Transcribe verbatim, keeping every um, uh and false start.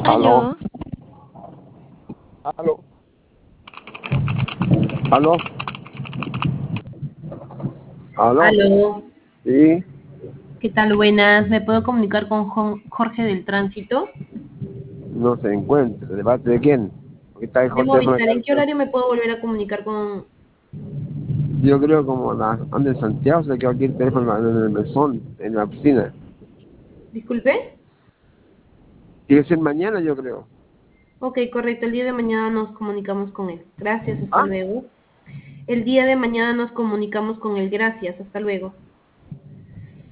Aló, Aló, aló, aló, aló, Aló, sí, ¿qué tal? Buenas. ¿Me puedo comunicar con Jon- Jorge del Tránsito? no se encuentra. ¿De parte de quién? Porque está De el teléfono Movistar. acá. ¿En qué horario me puedo volver a comunicar con...? Yo creo como la anda en Santiago, se quedó aquí el teléfono en el mesón, en la oficina. Disculpe. Tiene que ser mañana, yo creo. Ok, correcto. El día de mañana nos comunicamos con él. Gracias, hasta Ah, luego. El día de mañana nos comunicamos con él. Gracias, hasta luego.